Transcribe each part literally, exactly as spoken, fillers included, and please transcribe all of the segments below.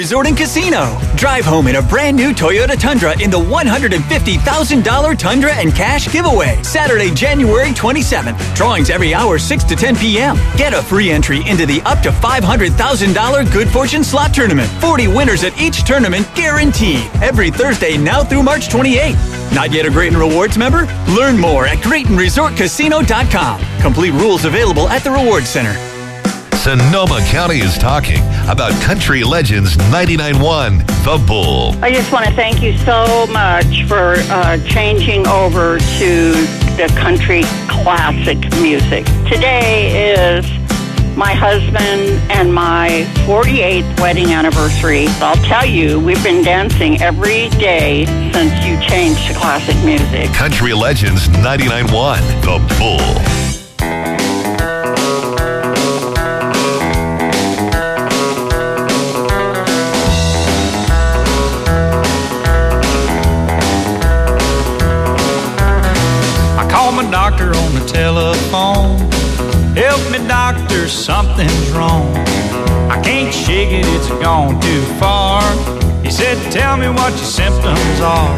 Resort and Casino. Drive home in a brand new Toyota Tundra in the one hundred fifty thousand dollars Tundra and Cash giveaway. Saturday, January twenty-seventh. Drawings every hour, six to ten p.m. Get a free entry into the up to five hundred thousand dollars Good Fortune Slot Tournament. forty winners at each tournament guaranteed. Every Thursday now through March twenty-eighth. Not yet a Grayton Rewards member? Learn more at Grayton Resort Casino dot com. Complete rules available at the Rewards Center. Sonoma County is talking about Country Legends ninety-nine point one, The Bull. I just want to thank you so much for uh, changing over to the country classic music. Today is my husband and my forty-eighth wedding anniversary. I'll tell you, we've been dancing every day since you changed to classic music. Country Legends ninety-nine point one, The Bull. Doctor on the telephone, help me doctor, something's wrong. I can't shake it, it's gone too far. He said, tell me what your symptoms are.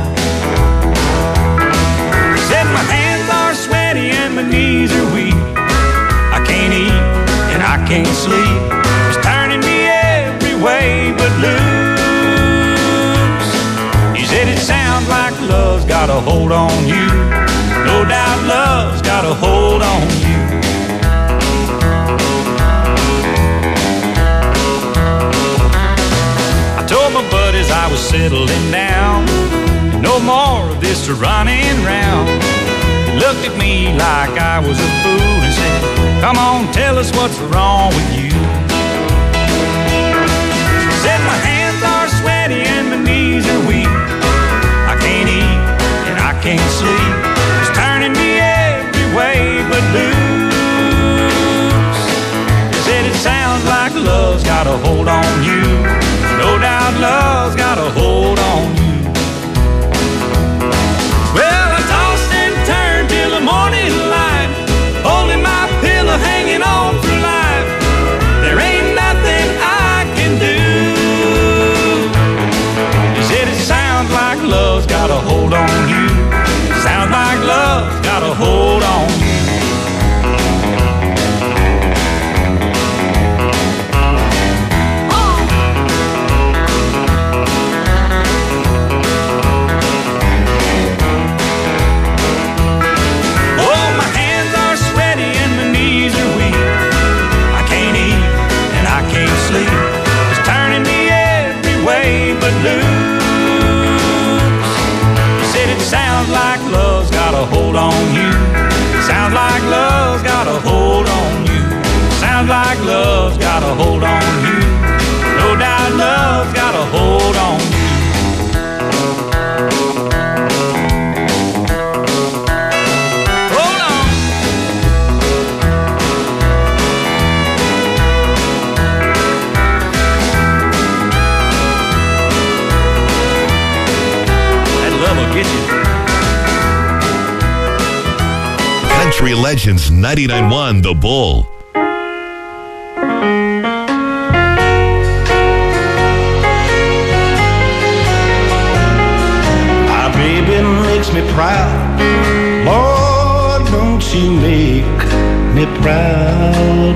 He said, my hands are sweaty and my knees are weak. I can't eat and I can't sleep. It's turning me every way but loose. He said, it sounds like love's got a hold on you. No doubt love's got a hold on you. I told my buddies I was settling down. No more of this running round. He looked at me like I was a fool and said, come on, tell us what's wrong with you. He said, my hands are sweaty and my knees are weak. I can't eat and I can't sleep. Turning me every way but loose. He said it sounds like love's got a hold on you. No doubt love's got a hold on you. Well, I tossed and turned till the morning light, holding my pillow, hanging on for life. There ain't nothing I can do. He said it sounds like love's got a hold on you. Sounds like love's got a hold on you. Oh, my hands are sweaty and my knees are weak. I can't eat and I can't sleep. It's turning me every way but loose. It sounds like love's got a hold on you. Sounds like love's got a hold on you. Sounds like love's got a hold on you. No doubt love's got a hold on you. Hold on. That love will get you. Country Legends ninety-nine point one, The Bull. My baby makes me proud. Lord, don't you make me proud.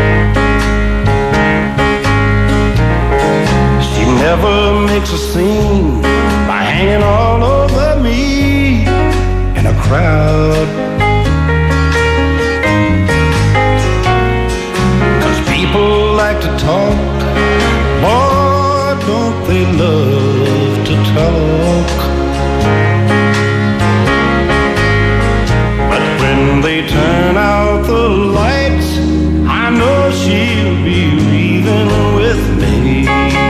She never makes a scene by hanging all over me in a crowd. People like to talk, Lord, don't they love to talk. But when they turn out the lights, I know she'll be leaving with me.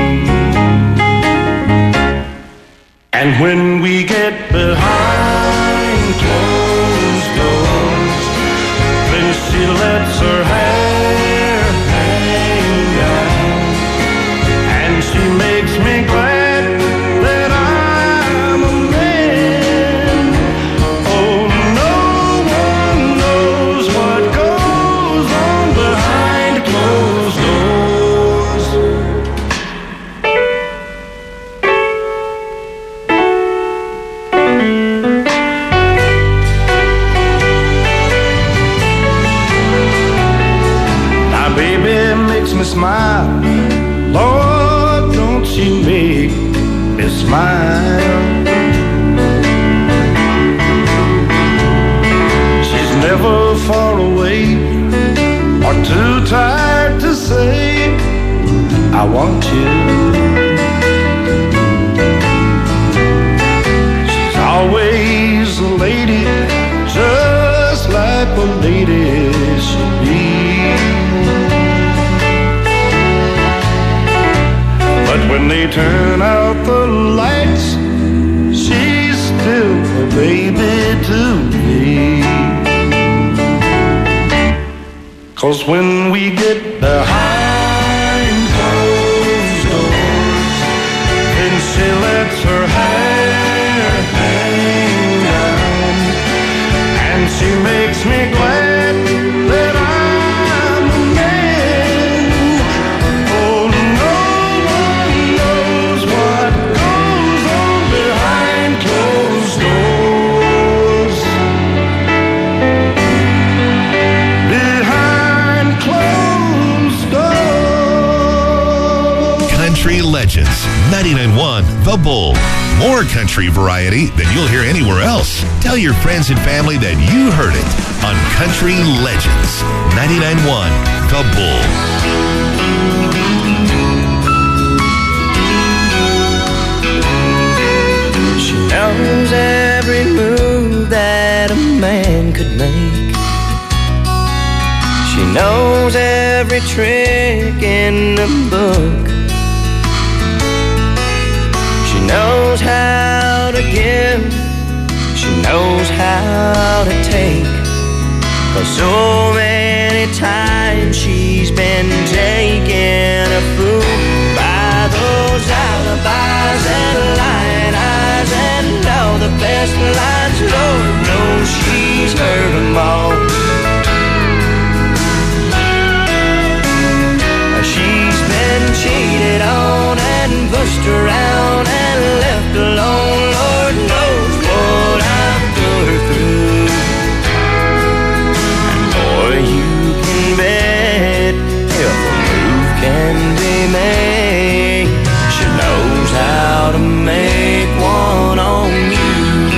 And when we get behind closed doors, then she lets her hair hang down, and she makes me glad that I'm a man. Oh, no one knows what goes on behind closed doors. smile. She's never far away or too tired to say, I want you. She's always a lady, just like a lady should be. But when they turn out the lights, she's still a baby to me. 'Cause when we get behind closed doors, then she lets her hair hang down, and she makes me glad that I'm a man. Oh, no one knows what goes on behind closed doors. Behind closed doors. Country Legends, ninety-nine point one The Bull. More country variety than you'll hear anywhere else. Tell your friends and family that you heard it on Country Legends, ninety-nine point one The Bull. She knows every move that a man could make. She knows every trick in the book. She knows how to give, she knows how to take. 'Cause so many times she's been taken a fool by those alibis and lying eyes and all the best lines. Lord knows she's heard them all. She's been cheated on and pushed around and left alone. Lord knows what I've put her through. And boy, you can bet if a move can be made, she knows how to make one on you.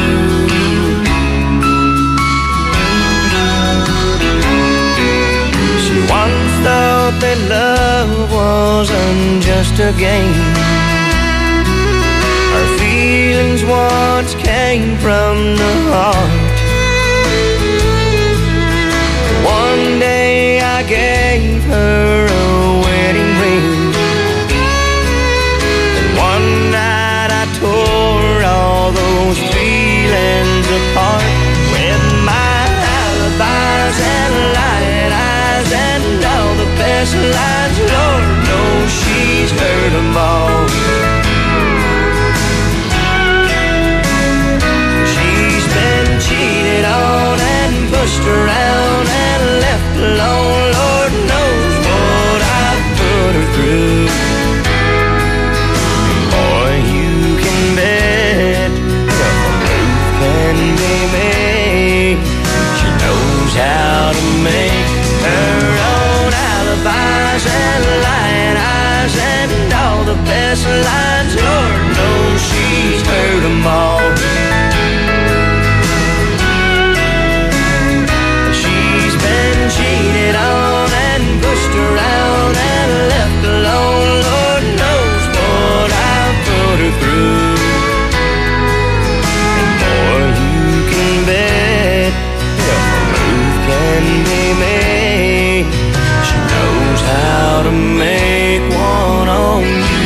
She once thought that love wasn't just a game. Her feelings once came from the heart. One day I gave her a wedding ring, and one night I tore all those feelings apart with my alibis and lying eyes and all the best lines. Lord knows she's heard them all. She's been cheated on and pushed around and left alone. Lord knows what I've put her through. Boy, you can bet if a move can be made, she knows how to make her own alibis and lying eyes and all the best lines. Lord knows she's heard them all. She's been cheated on and pushed around and left alone. Lord knows what I've put her through. And boy, you can bet if a move can be made, she knows how to make one on you.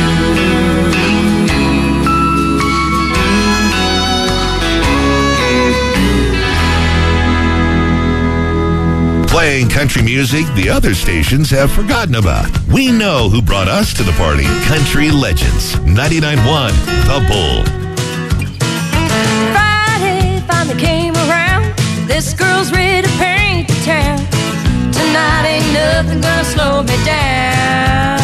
Playing country music the other stations have forgotten about. We know who brought us to the party. Country Legends, ninety-nine point one The Bull. Friday finally came around. This girl's ready to paint the town. Tonight ain't nothing gonna slow me down.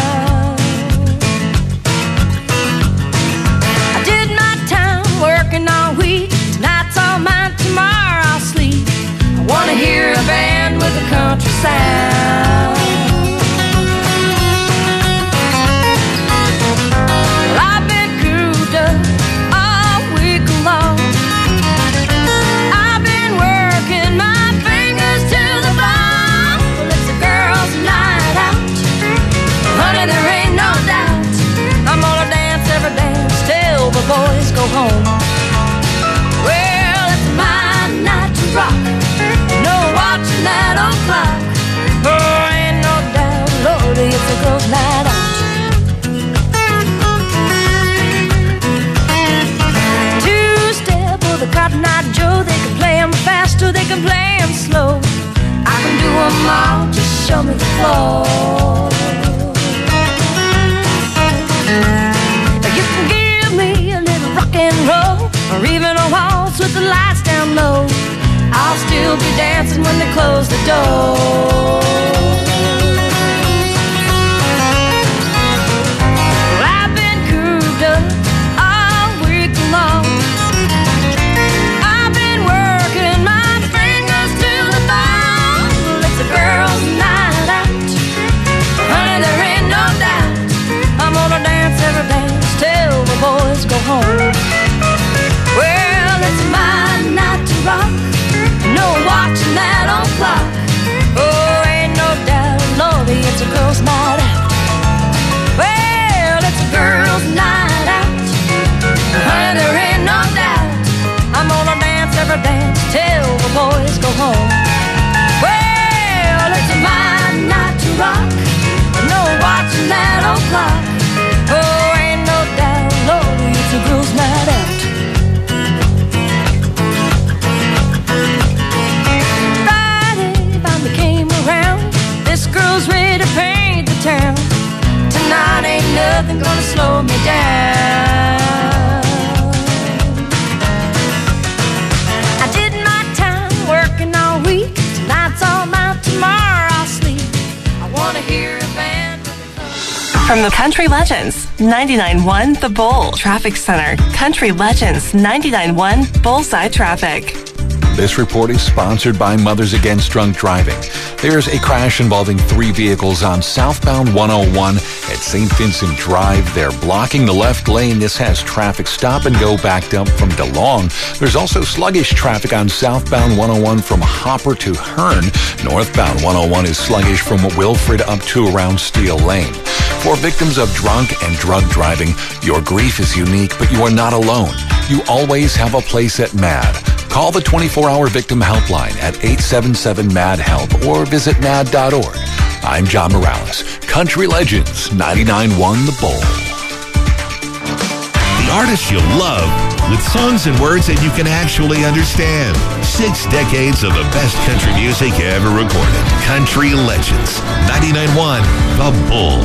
I did my time working all week. Tonight's all mine, tomorrow I'll sleep. I wanna hear a band with a country sound. Well, I've been cooped up go home. Well, it's my night to rock. No watching that old clock. Oh, ain't no doubt, Lordy, it's a girl's night out. Two-step or the Cotton Eye Joe, they can play 'em fast or they can play 'em slow. I can do 'em all, just show me the floor. You can give me a little rock and roll, or even a waltz with the lights down low. I'll still be dancing when they close the door. Well, I've been cooped up all week long. I've been working my fingers to the bone. Well, it's a girl's night out. Honey, there ain't no doubt. I'm gonna dance every dance till the boys go home. Well, it's my night to rock. No watching that old clock. Oh, ain't no doubt, Lordy, it's a girl's night out. Well, it's a girl's night out. Honey, there ain't no doubt. I'm gonna dance every dance till the boys go home. Well, it's my night to rock. No watching that old clock. Oh, ain't no doubt, Lordy, it's a girl's night out. This girl's ready to paint the town. Tonight ain't nothing gonna slow me down. I did my time working all week. Tonight's all mine, tomorrow I'll sleep. I wanna hear a band. From the Country Legends, ninety-nine point one The Bull Traffic Center. Country Legends, ninety-nine point one Bullseye Traffic. This report is sponsored by Mothers Against Drunk Driving. There's a crash involving three vehicles on southbound one oh one at Saint Vincent Drive. They're blocking the left lane. This has traffic stop and go backed up from DeLong. There's also sluggish traffic on southbound one oh one from Hopper to Hearn. Northbound one oh one is sluggish from Wilfred up to around Steel Lane. For victims of drunk and drug driving, your grief is unique, but you are not alone. You always have a place at MAD. Call the twenty-four hour Victim Helpline at eight seven seven M A D HELP or visit mad dot org. I'm John Morales. Country Legends, ninety-nine point one The Bull. The artists you love with songs and words that you can actually understand. Six decades of the best country music ever recorded. Country Legends, ninety-nine point one The Bull.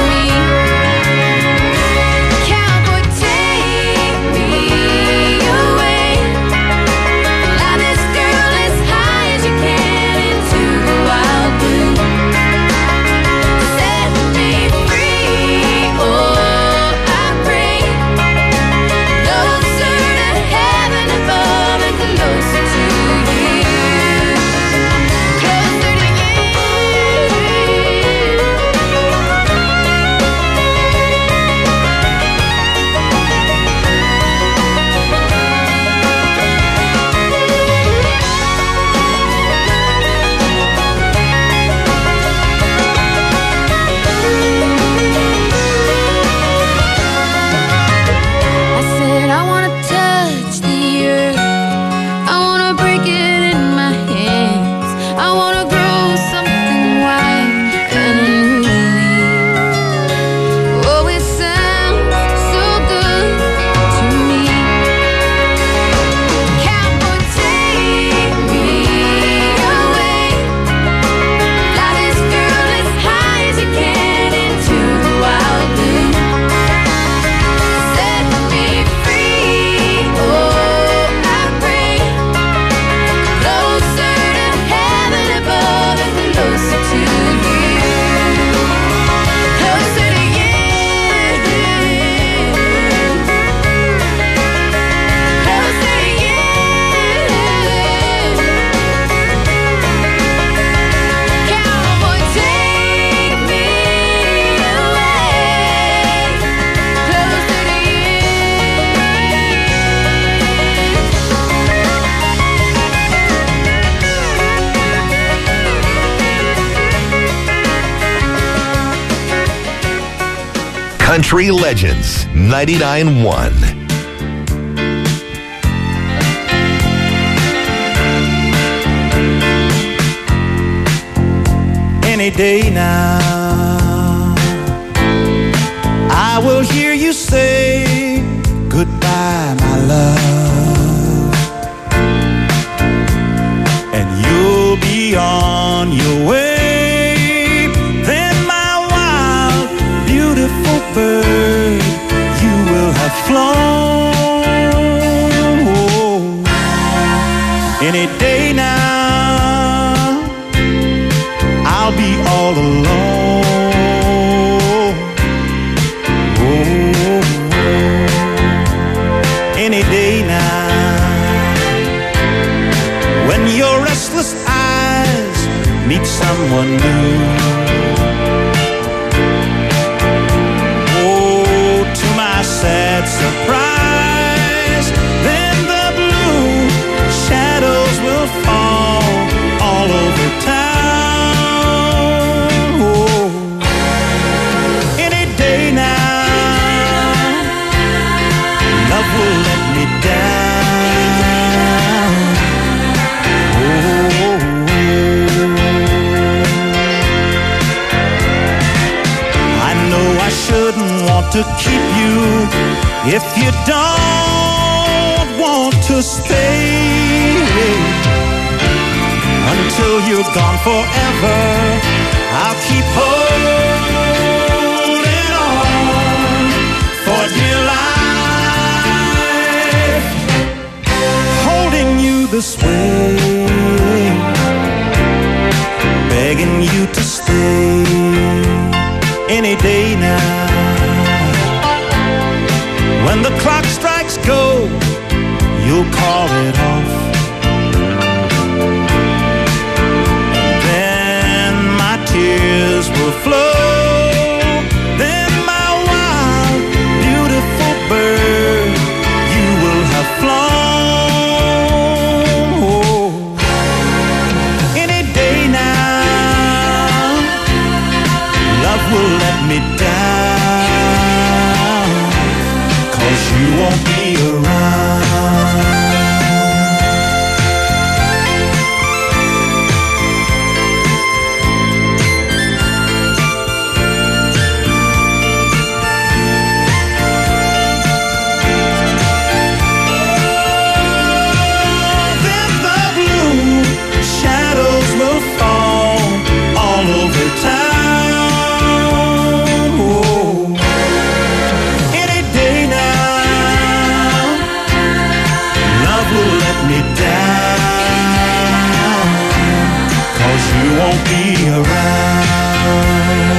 Cowboy, take me away. Country Legends ninety-nine point one. Any day now, I will hear you say goodbye, my love, and you'll be on your way. Then my wild, beautiful bird, you will have flown. Oh, any day now, I'll be all alone. Oh, any day now, when your restless eyes meet someone new. Oh, to my sad surprise, then the blue shadows will fall all over town. Will let me down. Oh, I know I shouldn't want to keep you if you don't want to stay. Until you're gone forever, I'll keep holding on for dear life. This way, begging you to stay any day now. When the clock strikes go, you'll call it off. Then my tears will flow. Then my wild, beautiful bird, you will have flown. Will let me down, 'cause you won't be around. Then the blue shadows will fall all over town. Me down, 'cause you won't be around.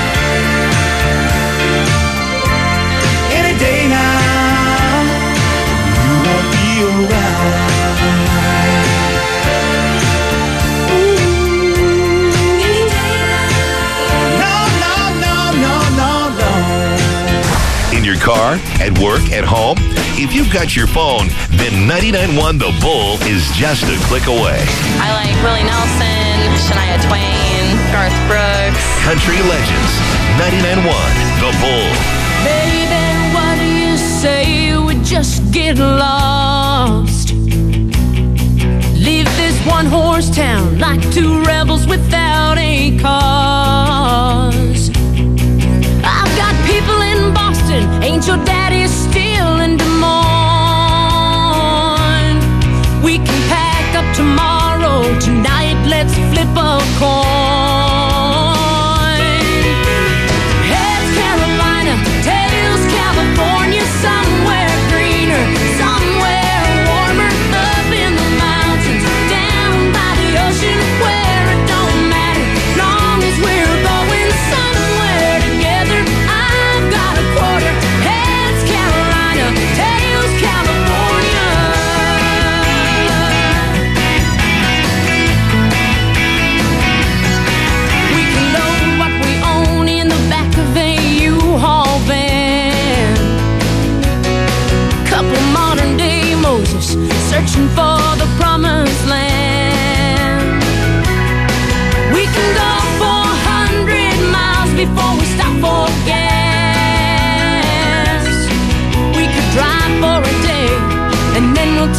Any day now, you won't be around. Ooh. Any day now. No, no, no, no, no, no. In your car, at work, at home, if you've got your phone, then ninety-nine point one The Bull is just a click away. I like Willie Nelson, Shania Twain, Garth Brooks. Country Legends ninety-nine point one The Bull. Baby, what do you say we just get lost? Leave this one-horse town like two rebels without a cause. I've got people in Boston, ain't your daddy still in Des Moines? We can pack up tomorrow, tonight let's flip a coin. Heads Carolina, tails California, somewhere greener, somewhere warmer, up in the mountains, down by the ocean, where it don't matter, long as we're going somewhere together. I've got a quarter, heads Carolina.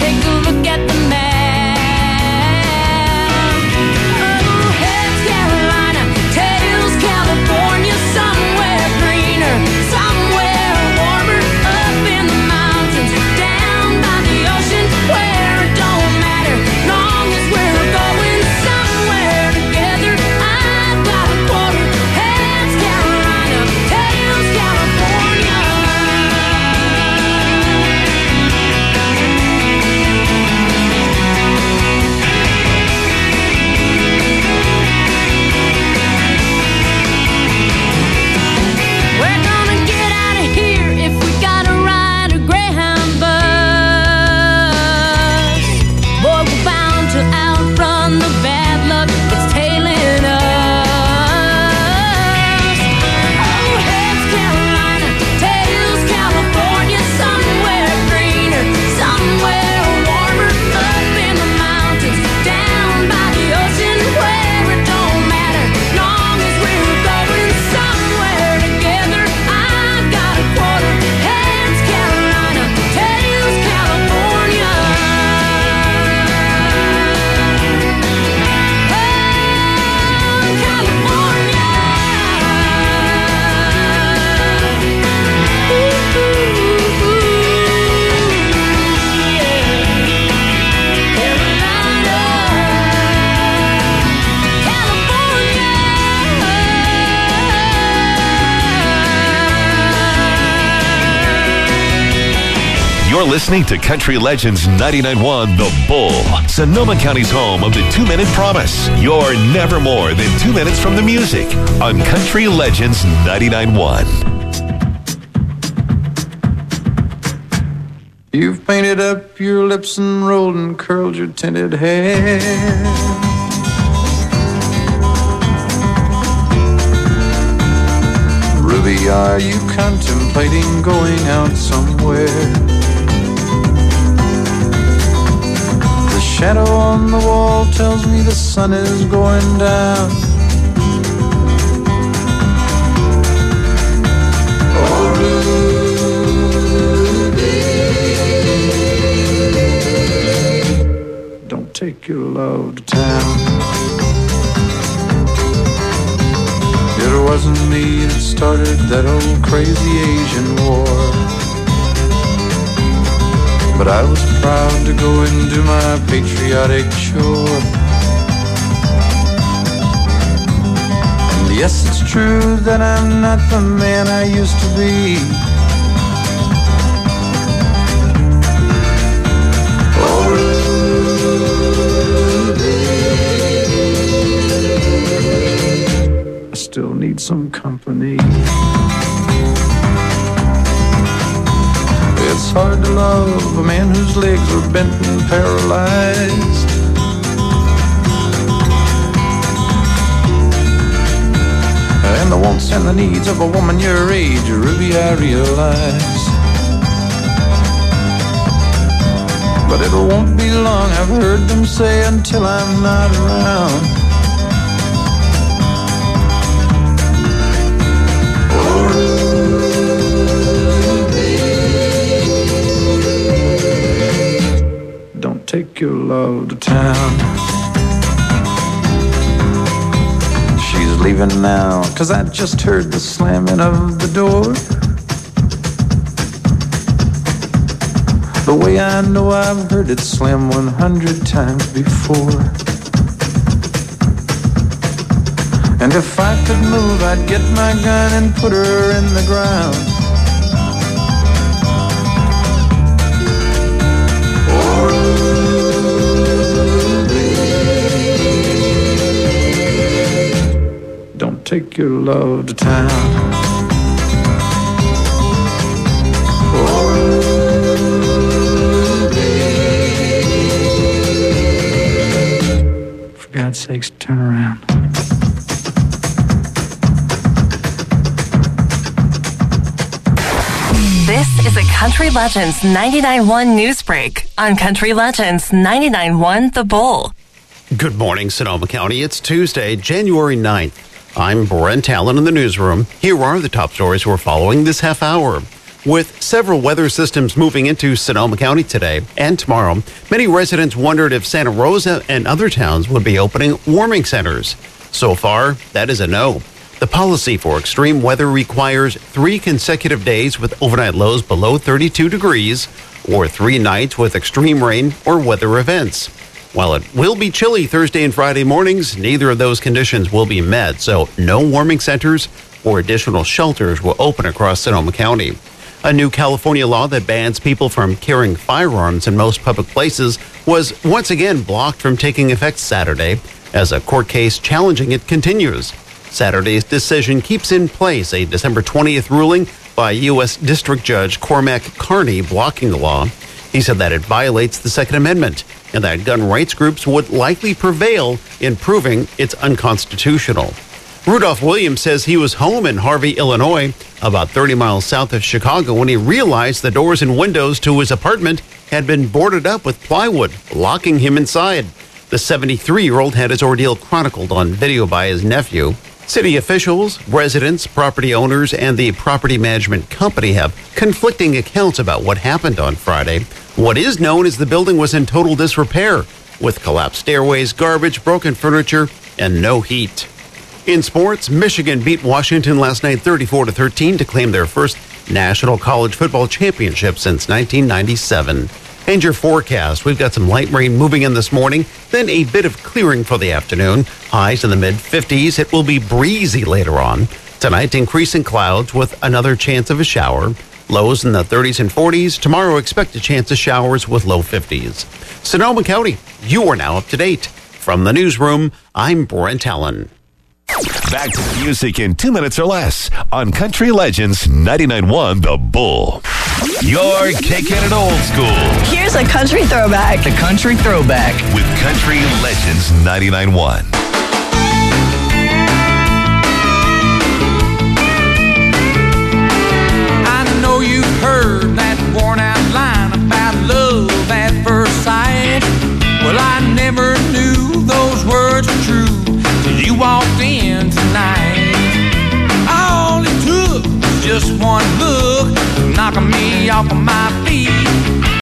take a look at the map. Oh, heads Carolina, tails California, somewhere greener, somewhere warmer, up in the mountains, down by the ocean, where it don't matter, long as we're going somewhere together. I've got a quarter, heads Carolina, tails California. We're gonna get out of here if we gotta ride a Greyhound bus. Boy, we're bound to outrun the bad luck that's tailing us. Oh, heads Carolina, tails California, somewhere greener, somewhere warmer, up in the mountains, down by the ocean, where it don't matter, long as we're going somewhere together. I've got a quarter, heads Carolina, tails California. Oh, California. Ooh, ooh, ooh, yeah. Carolina, California. You're listening to Country Legends ninety-nine point one The Bull, Sonoma County's home of the two-minute promise. You're never more than two minutes from the music on Country Legends ninety-nine point one. You've painted up your lips and rolled and curled your tinted hair. Ruby, are you contemplating going out somewhere? The shadow on the wall tells me the sun is going down. Oh, Ruby, don't take your love to town. It wasn't me that started that old crazy Asian war, but I was proud to go and do my patriotic chore. And yes, it's true that I'm not the man I used to be. Oh, Ruby, I still need some company. It's hard to love a man whose legs are bent and paralyzed. And the wants and the needs of a woman your age, Ruby, I realize. But it won't be long, I've heard them say, until I'm not around. Take your love to town. She's leaving now, 'cause I just heard the slamming of the door. The way I know I've heard it slam one hundred times before. And if I could move, I'd get my gun and put her in the ground. Take your love to town. Oh, for God's sakes, turn around. This is a Country Legends ninety-nine point one news break on Country Legends ninety-nine point one The Bull. Good morning, Sonoma County. It's Tuesday, January ninth. I'm Brent Allen in the newsroom. Here are the top stories we're following this half hour. With several weather systems moving into Sonoma County today and tomorrow, many residents wondered if Santa Rosa and other towns would be opening warming centers. So far, that is a no. The policy for extreme weather requires three consecutive days with overnight lows below thirty-two degrees or three nights with extreme rain or weather events. While it will be chilly Thursday and Friday mornings, neither of those conditions will be met, so no warming centers or additional shelters will open across Sonoma County. A new California law that bans people from carrying firearms in most public places was once again blocked from taking effect Saturday as a court case challenging it continues. Saturday's decision keeps in place a December twentieth ruling by U S District Judge Cormac Carney blocking the law. He said that it violates the Second Amendment and that gun rights groups would likely prevail in proving it's unconstitutional. Rudolph Williams says he was home in Harvey, Illinois, about thirty miles south of Chicago, when he realized the doors and windows to his apartment had been boarded up with plywood, locking him inside. The seventy-three-year-old had his ordeal chronicled on video by his nephew. City officials, residents, property owners, and the property management company have conflicting accounts about what happened on Friday. What is known is the building was in total disrepair, with collapsed stairways, garbage, broken furniture, and no heat. In sports, Michigan beat Washington last night thirty-four to thirteen to claim their first national college football championship since nineteen ninety-seven. And your forecast, we've got some light rain moving in this morning, then a bit of clearing for the afternoon. Highs in the mid fifties. It will be breezy later on. Tonight, increasing clouds with another chance of a shower. Lows in the thirties and forties. Tomorrow, expect a chance of showers with low fifties. Sonoma County, you are now up to date. From the newsroom, I'm Brent Allen. Back to the music in two minutes or less on Country Legends ninety-nine point one The Bull. You're kicking it old school. Here's a country throwback. The country throwback with Country Legends ninety-nine point one.